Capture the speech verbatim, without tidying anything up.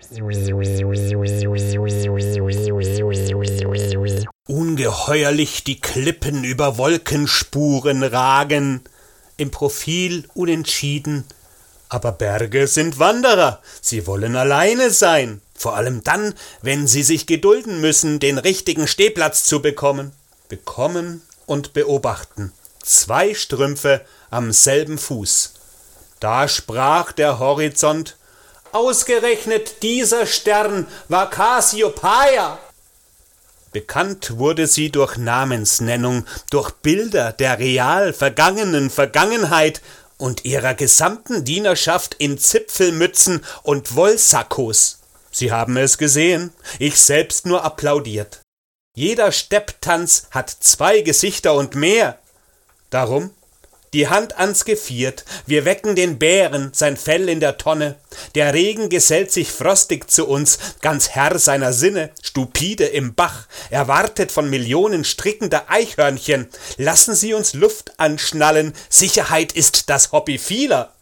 Ungeheuerlich die Klippen über Wolkenspuren ragen, im Profil unentschieden, aber Berge sind Wanderer, sie wollen alleine sein, vor allem dann, wenn sie sich gedulden müssen, den richtigen Stehplatz zu bekommen. Bekommen und beobachten, zwei Strümpfe am selben Fuß. Da sprach der Horizont: Ausgerechnet dieser Stern war Cassiopeia. Bekannt wurde sie durch Namensnennung, durch Bilder der real vergangenen Vergangenheit und ihrer gesamten Dienerschaft in Zipfelmützen und Wollsakkos. Sie haben es gesehen, ich selbst nur applaudiert. Jeder Stepptanz hat zwei Gesichter und mehr. Darum die Hand ans Geviert, wir wecken den Bären, sein Fell in der Tonne. Der Regen gesellt sich frostig zu uns, ganz Herr seiner Sinne, stupide im Bach, erwartet von Millionen strickender Eichhörnchen. Lassen Sie uns Luft anschnallen, Sicherheit ist das Hobby vieler.